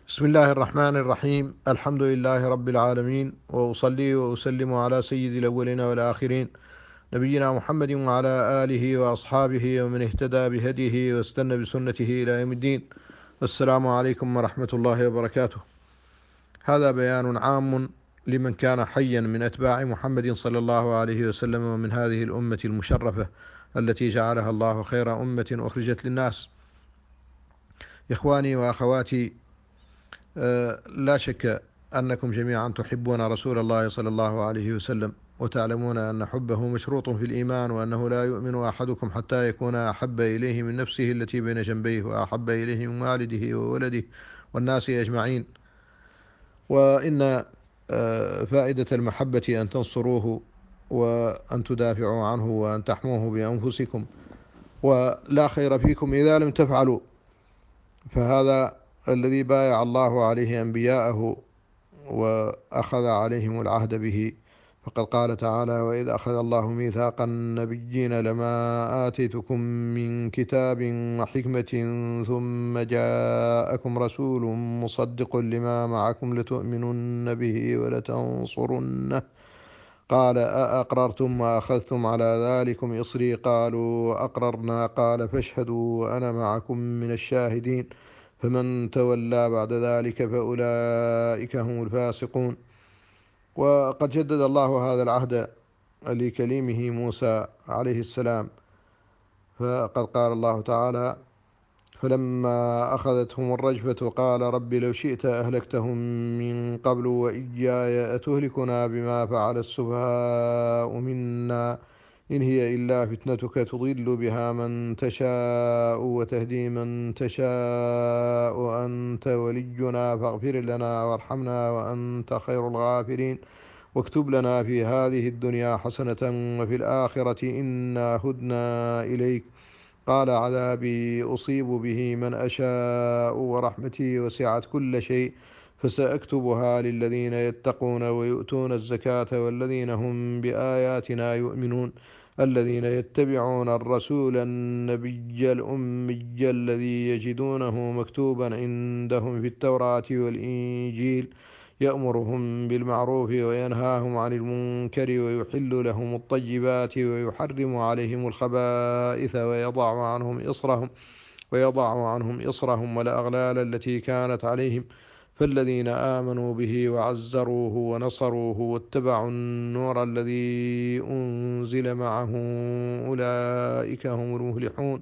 بسم الله الرحمن الرحيم. الحمد لله رب العالمين، وأصلي وأسلم على سيد الأولين والآخرين، نبينا محمد وعلى آله وأصحابه ومن اهتدى بهديه واستنى بسنته إلى يوم الدين. السلام عليكم ورحمة الله وبركاته. هذا بيان عام لمن كان حيا من أتباع محمد صلى الله عليه وسلم، ومن هذه الأمة المشرفة التي جعلها الله خير أمة أخرجت للناس. إخواني وأخواتي، لا شك أنكم جميعا تحبون رسول الله صلى الله عليه وسلم، وتعلمون أن حبه مشروط في الإيمان، وأنه لا يؤمن أحدكم حتى يكون أحب إليه من نفسه التي بين جنبيه، وأحب إليه من والده وولده والناس أجمعين. وإن فائدة المحبة أن تنصروه، وأن تدافعوا عنه، وأن تحموه بأنفسكم، ولا خير فيكم إذا لم تفعلوا. فهذا الذي بايع الله عليه أنبياءه وأخذ عليهم العهد به. فقد قال تعالى: وإذ أخذ الله ميثاق النبيين لما آتيتكم من كتاب وحكمة ثم جاءكم رسول مصدق لما معكم لتؤمنن به ولتنصرنه قال أأقررتم وأخذتم على ذلكم إصري قالوا أقررنا قال فاشهدوا وأنا معكم من الشاهدين فمن تولى بعد ذلك فأولئك هم الفاسقون. وقد جدد الله هذا العهد لكليمه موسى عليه السلام، فقد قال الله تعالى: فلما أخذتهم الرجفة قال رب لو شئت أهلكتهم من قبل وإياي أتهلكنا بما فعل السفهاء منا إن هي إلا فتنتك تضل بها من تشاء وتهدي من تشاء أنت ولينا فاغفر لنا وارحمنا وأنت خير الغافرين واكتب لنا في هذه الدنيا حسنة وفي الآخرة إنا هدنا إليك قال عذابي أصيب به من أشاء ورحمتي وسعت كل شيء فسأكتبها للذين يتقون ويؤتون الزكاة والذين هم بآياتنا يؤمنون الذين يتبعون الرسول النبي الأمي الذي يجدونه مكتوبا عندهم في التوراة والإنجيل يأمرهم بالمعروف وينهاهم عن المنكر ويحل لهم الطيبات ويحرم عليهم الخبائث ويضع عنهم إصرهم والأغلال التي كانت عليهم فالذين آمنوا به وعزروه ونصروه واتبعوا النور الذي أنزل معه أولئك هم المفلحون.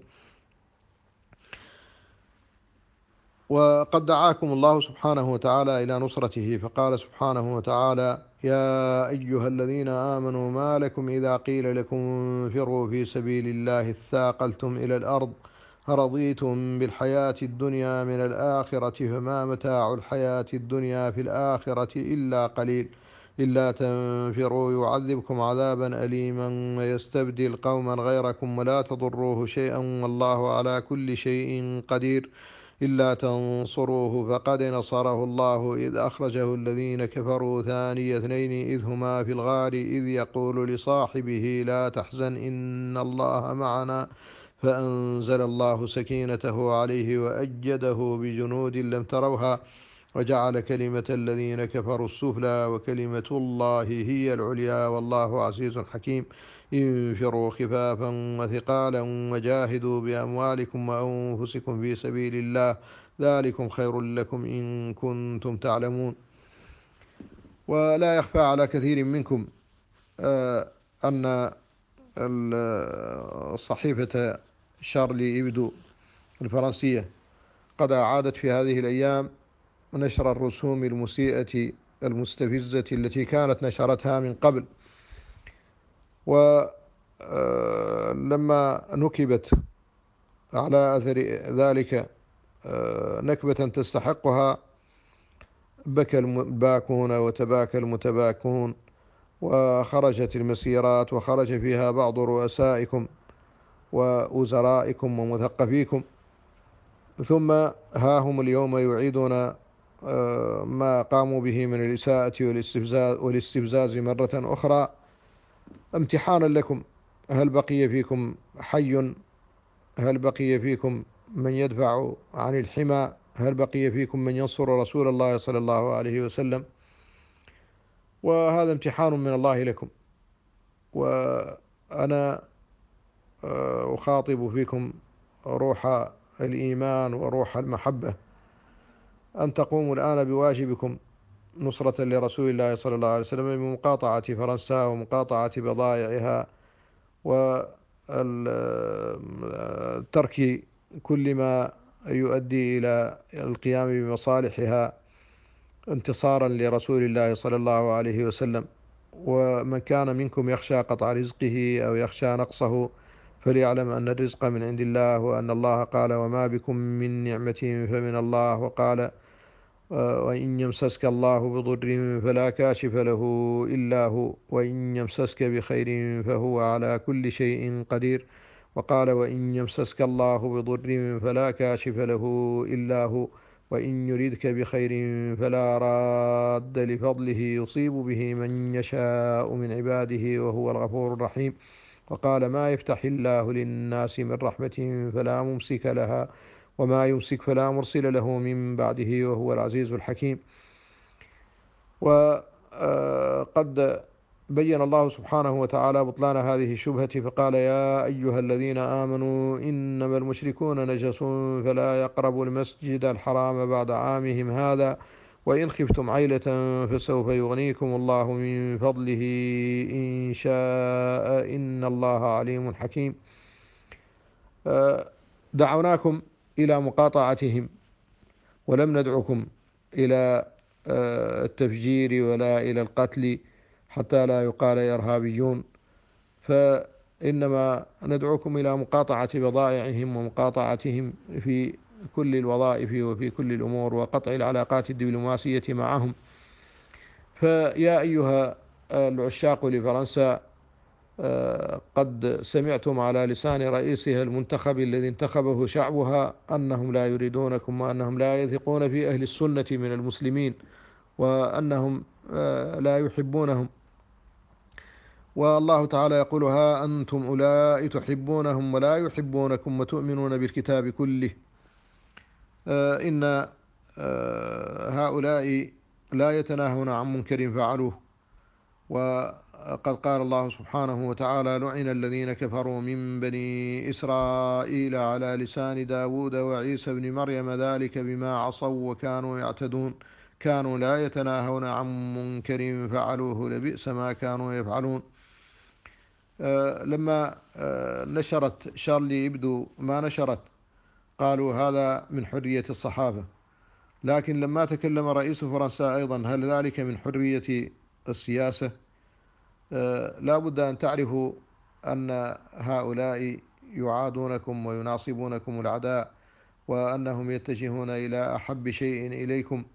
وقد دعاكم الله سبحانه وتعالى إلى نصرته، فقال سبحانه وتعالى: يا أيها الذين آمنوا ما لكم إذا قيل لكم انفروا في سبيل الله اثاقلتم إلى الأرض أرضيتم بالحياة الدنيا من الآخرة فما متاع الحياة الدنيا في الآخرة إلا قليل إلا تنفروا يعذبكم عذابا أليما ويستبدل قوما غيركم ولا تضروه شيئا والله على كل شيء قدير إلا تنصروه فقد نصره الله إذ أخرجه الذين كفروا ثاني اثنين إذ هما في الغار إذ يقول لصاحبه لا تحزن إن الله معنا فأنزل الله سكينته عليه وأجده بجنود لم تروها وجعل كلمة الذين كفروا السفلى وكلمة الله هي العليا والله عزيز حكيم. انفروا خفافا وثقالا وجاهدوا بأموالكم وأنفسكم في سبيل الله ذلكم خير لكم إن كنتم تعلمون. ولا يخفى على كثير منكم أن الصحيفة شارلي إبدو الفرنسية قد أعادت في هذه الأيام نشر الرسوم المسيئة المستفزة التي كانت نشرتها من قبل، ولما نكبت على أثر ذلك نكبة تستحقها بكى الباكون وتباكى المتباكون، وخرجت المسيرات وخرج فيها بعض رؤسائكم ووزرائكم ومثقفيكم، ثم ها هم اليوم يعيدون ما قاموا به من الإساءة والاستفزاز مرة أخرى امتحانا لكم. هل بقي فيكم حي؟ هل بقي فيكم من يدفع عن الحمى هل بقي فيكم من ينصر رسول الله صلى الله عليه وسلم؟ وهذا امتحان من الله لكم، وأنا أخاطب فيكم روح الإيمان وروح المحبة أن تقوموا الآن بواجبكم نصرة لرسول الله صلى الله عليه وسلم بمقاطعة فرنسا ومقاطعة بضائعها وترك كل ما يؤدي إلى القيام بمصالحها انتصارا لرسول الله صلى الله عليه وسلم. ومن كان منكم يخشى قطع رزقه أو يخشى نقصه فليعلم أن الرزق من عند الله، وأن الله قال وما بكم من نعمة فمن الله، وقال وإن يمسسك الله بضر فلا كاشف له إلا هو، وإن يمسسك بخير فهو على كل شيء قدير، وقال وإن يمسسك الله بضر فلا كاشف له إلا هو، وإن يردك بخير فلا راد لفضله يصيب به من يشاء من عباده وهو الغفور الرحيم، وقال ما يفتح الله للناس من رحمة فلا ممسك لها وما يمسك فلا مرسل له من بعده وهو العزيز الحكيم. وقد بين الله سبحانه وتعالى بطلان هذه الشبهة فقال يا أيها الذين آمنوا إنما المشركون نجس فلا يقربوا المسجد الحرام بعد عامهم هذا وإن خفتم عيلة فسوف يغنيكم الله من فضله إن شاء إن الله عليم حكيم. دعوناكم إلى مقاطعتهم ولم ندعكم إلى التفجير ولا إلى القتل حتى لا يقال إرهابيون، فإنما ندعوكم إلى مقاطعة بضائعهم ومقاطعتهم في كل الوظائف وفي كل الأمور وقطع العلاقات الدبلوماسية معهم. فيا أيها العشاق لفرنسا، قد سمعتم على لسان رئيسها المنتخب الذي انتخبه شعبها أنهم لا يريدونكم وأنهم لا يثقون في أهل السنة من المسلمين وأنهم لا يحبونهم، والله تعالى يقول ها أنتم أولئك تحبونهم ولا يحبونكم وتؤمنون بالكتاب كله. إن هؤلاء لا يتناهون عن منكر فعلوه، وقد قال الله سبحانه وتعالى لعن الذين كفروا من بني إسرائيل على لسان داود وعيسى بن مريم ذلك بما عصوا وكانوا يعتدون كانوا لا يتناهون عن منكر فعلوه لبئس ما كانوا يفعلون. لما نشرت شارلي إبدو ما نشرت قالوا هذا من حرية الصحافة، لكن لما تكلم رئيس فرنسا أيضا هل ذلك من حرية السياسة؟ لا بد أن تعرفوا أن هؤلاء يعادونكم ويناصبونكم العداء، وأنهم يتجهون إلى أحب شيء إليكم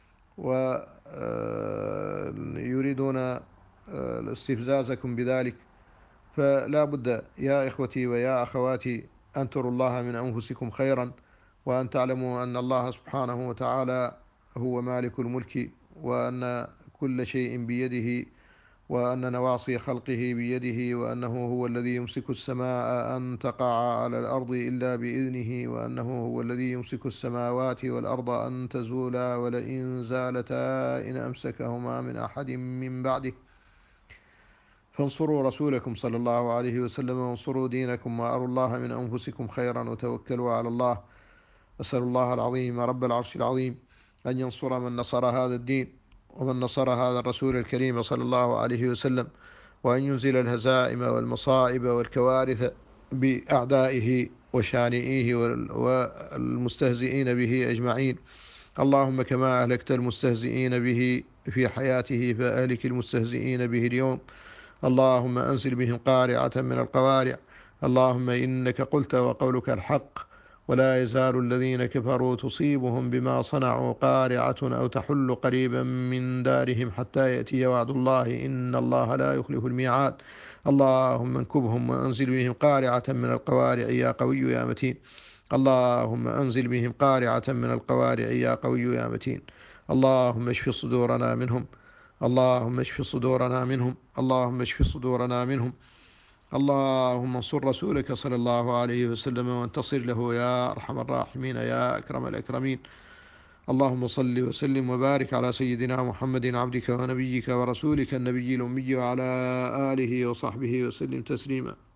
ويريدون استفزازكم بذلك. فلا بد يا إخوتي ويا أخواتي أن تروا الله من أنفسكم خيرا، وأن تعلموا أن الله سبحانه وتعالى هو مالك الملك، وأن كل شيء بيده، وأن نواصي خلقه بيده، وأنه هو الذي يمسك السماء أن تقع على الأرض إلا بإذنه، وأنه هو الذي يمسك السماوات والأرض أن تزولا ولئن زالتا إن أمسكهما من أحد من بعده. فانصروا رسولكم صلى الله عليه وسلم وانصروا دينكم وأروا الله من أنفسكم خيرا وتوكلوا على الله. أسأل الله العظيم رب العرش العظيم أن ينصر من نصر هذا الدين ومن نصر هذا الرسول الكريم صلى الله عليه وسلم، وأن ينزل الهزائم والمصائب والكوارث بأعدائه وشانئيه والمستهزئين به أجمعين. اللهم كما أهلكت المستهزئين به في حياته فأهلك المستهزئين به اليوم. اللهم أنزل بهم قارعة من القوارع. اللهم إنك قلت وقولك الحق ولا يزال الذين كفروا تصيبهم بما صنعوا قارعة أو تحل قريبا من دارهم حتى يأتي وعد الله إن الله لا يخلف الميعاد. اللهم انكبهم وأنزل بهم قارعة من القوارع يا قوي يا متين. اللهم أنزل بهم قارعة من القوارع يا قوي يا متين. اللهم اشف صدورنا منهم. اللهم اشف صدورنا منهم. اللهم اشف صدورنا منهم. اللهم انصر رسولك صلى الله عليه وسلم وانتصر له يا أرحم الراحمين يا أكرم الأكرمين. اللهم صل وسلم وبارك على سيدنا محمد عبدك ونبيك ورسولك النبي الأمي وعلى آله وصحبه وسلم تسليما.